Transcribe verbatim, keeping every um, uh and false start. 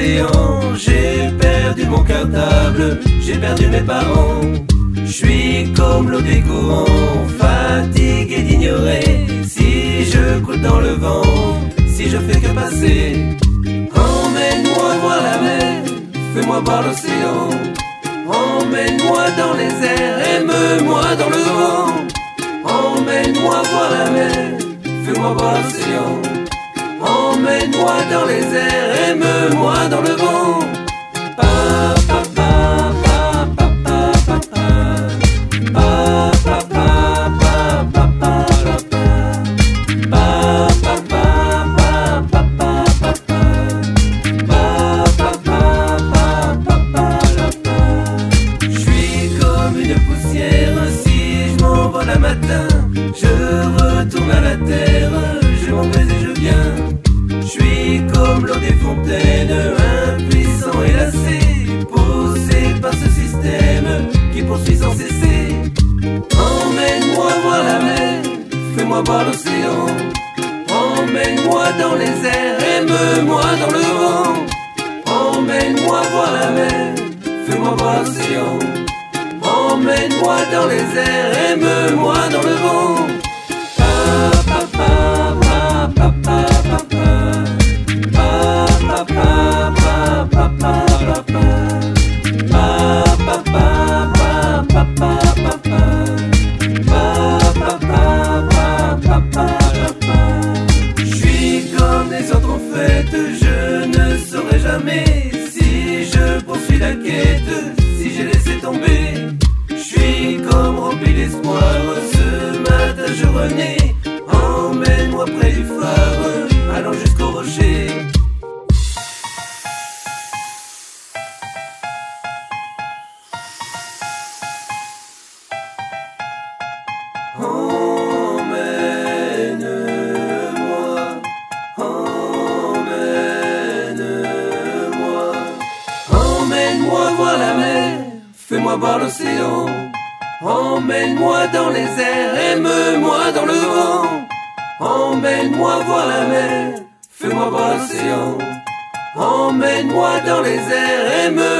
l'océan. J'ai perdu mon cartable, j'ai perdu mes parents. Je suis comme l'eau des courants, fatigué d'ignorer. Si je coule dans le vent, si je fais que passer. Emmène-moi voir la mer, fais-moi voir l'océan. Emmène-moi dans les airs, aime-moi dans le vent. Emmène-moi voir la mer, fais-moi voir l'océan. Emmène-moi dans les airs, aime-moi dans le vent. Pa, pa, pa, pa, pa, pa, pa, pa, pa, pa, pa, pa, pa, je retourne à la terre, je m'en vais et je viens. Je suis comme l'eau des fontaines, impuissant et lassé, poussé par ce système qui poursuit sans cesser. Emmène-moi voir la mer, fais-moi voir l'océan. Emmène-moi dans les airs, aime-moi dans le vent. Emmène-moi voir la mer, fais-moi voir l'océan. Emmène-moi dans les airs, aime-moi dans le vent. Pa, pa, pa, pa, pa, pa, pa, pa, pa, pa, pa, pa, pa, pa, pa, pa, pa. Je suis comme les autres en fait, je ne saurai jamais si je poursuis la quête, si j'ai laissé tomber. Je suis comme rempli d'espoir, ce matin je renais. Emmène-moi près du phare, allons jusqu'au rocher. Emmène-moi, emmène-moi, emmène-moi voir la mer, fais-moi voir l'océan. Emmène-moi dans les airs, aime-moi dans le vent. Emmène-moi voir la mer, fais-moi voir l'océan. Emmène-moi dans les airs, aime-moi